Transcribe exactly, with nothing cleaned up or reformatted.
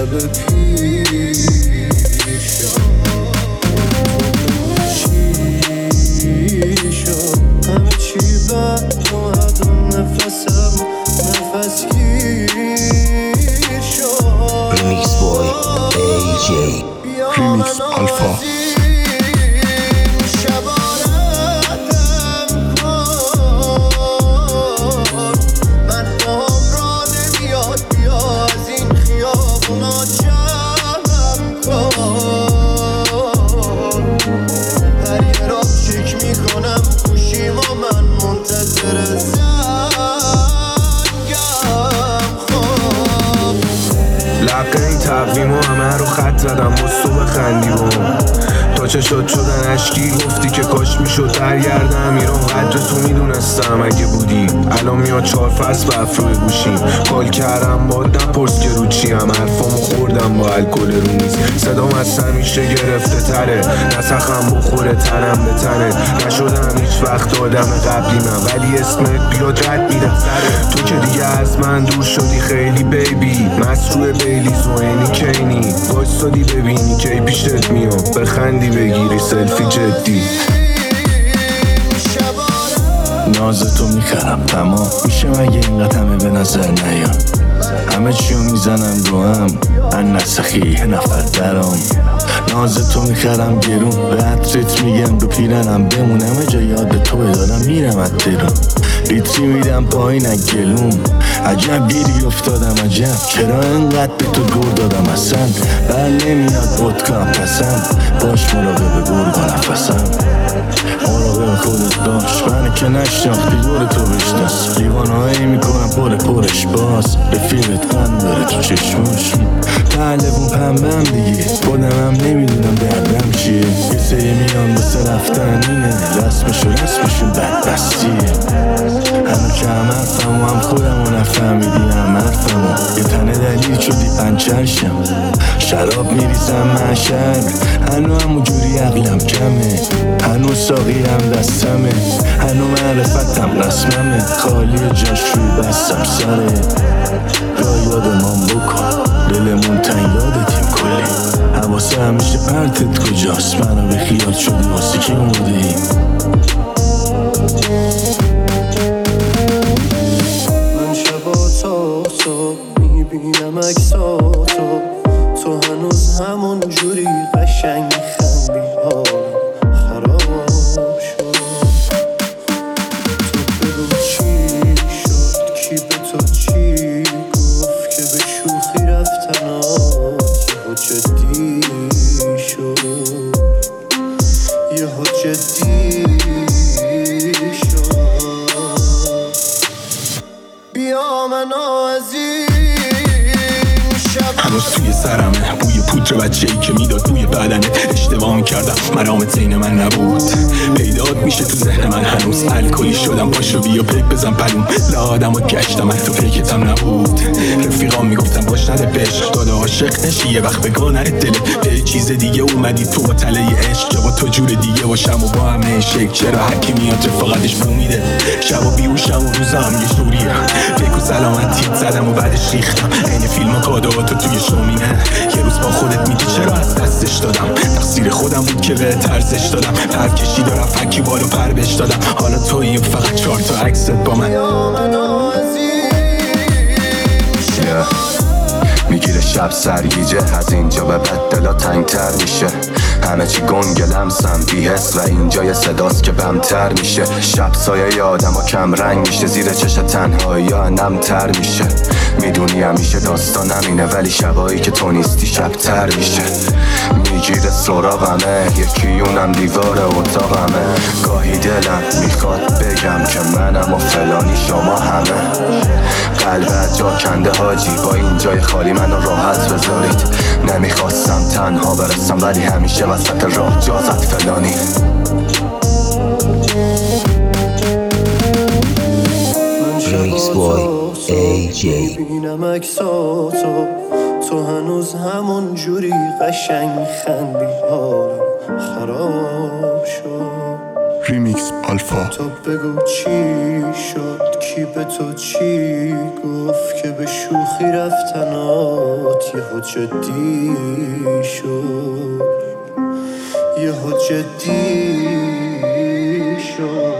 شب پیر شد چی شد همه چی بد اومد و نفسم نفس گیر شد Remix Boy ای جی Remix Alpha تقویمو همه رو خط زدم مستو بخندی بام تا چه شد شدن اشکی گفتی که کاش میشد برگردم ایران قدر تو میدونستم اگه بودی الان میاد چهار فصل به افرو گوشیم کال کردم باد نپرس که رو چیم حرفامو خوردم با الکل رو میز صدام از همیشه گرفته تره نسخم بخوره تنم به تنه نشدم هیچ وقت آدم قبلی من ولی اسمت بیاد رد میدم سره تو که دیگه از من دور شدی خیلی بیبی مسروع بیلی زوینی کینی وایستادی ببینی کی پیشت میام بخندی بگیری سلفی جدی ناز تو میخرم تمام میشه مگه اینقدر همه به نظر نیام همه چیو میزنم رو هم من نسخی نفر درام ناز تو میخرم گرون به عطرت میگم رو پیرنم بمونم جا یاد تو بدارم میرم از درون لیتری میدم پایین از گلوم عجب گیری افتادم عجب چرا انقدر به تو گور دادم اصلا بر نمیاد ودکام پسند باش مراقب گرگ و نفسم مراقب خودت باش من که نشناختی دور تو بشناس لیوانهایی میکنم پر پرش باز رفیقت قند داره تو چشماش پهلوون پنبم دیگه خودم هم نمیدونم دردم چیه یه سری میان بسه رفتن اینه رسمشو رسمشون بدبستیه همه که هم حرفم و هم خودم و نفهمیدی هم حرفم و یه تنه دلیل شدی پنچرشم شراب میریزم محشر هنو همو جوری عقلم کمه هنو ساقی هم دستمه هنو معرفتم رسممه خالی جاش روی بستم سره گاه یادمان بکن دلمون تنگ یادتیم کلی حواسه همیشه پرتت کجاست منو به خیال شدی واسه که اومده ایم من شبا تا صبح میبینم اکساتو تو هنوز همون جوری قشنگ میخندی ها خراب شد تو بگو چی شد کی به تو چی گفت که به شوخی رفتنات یهو جدی شد یهو جدی شد بیا منو از هنوز توی سرمه بوی پودر بچه‌ای که میداد بوی بدنت اشتباه میکردم مرامت زین من نبود پیدات میشه تو ذهن من هنوز الکلی شدم پاشو بیا پیک بزن پلوم لادم و گشتم تو پیکتم نبود رفیقام میگفتم باش نده بش داده عاشق نشی یه وقت بگاه نره دلت به چیز دیگه اومدی تو با تله عشق که با تو جور دیگه باشم و با همه شک چرا هرکی میاد رفاقتش بو میده شب و بیوشم و روزم یه جوریه فکر و سلامتیت زدم و بعدش ریختم این فیلم و کادواتو توی شومینه یه روز با خودت میگی چرا از دستش دادم تقصیر خودم بود که به ترسش دادم پر کشید و رفت هکی بالو پر بش دادم حالا تویی فقط چهار تا عکست با من میگیره شب سرگیجه از اینجا به بعد دلا تنگتر میشه همه چی گنگ لمسم بی‌حس و اینجا یه صداست که بمتر میشه شب سایه آدم ها کم رنگ میشه زیر چش تنهایی ها نمتر میشه میدونی همیشه داستان همینه ولی شبایی که تو نیستی شبتر میشه میگیره سراغمه یکی اونم دیوار اتاقمه گاهی دلم میخواد بگم که منم و فلانی شما همه قلبت جا کنده حاجی با این جای خالی منو راحت بذارید نمیخواستم تنها برسم ولی همیشه وسط راه جازت فلانی Remix Boy ای جی میبینم اکساتو تو هنوز همون جوری قشنگ میخندی حالم خراب شد ریمیکس آلفا. تو بگو چی شد، کی به تو چی گفت که به شوخی رفتنات یهو جدی شد، یهو جدی شد.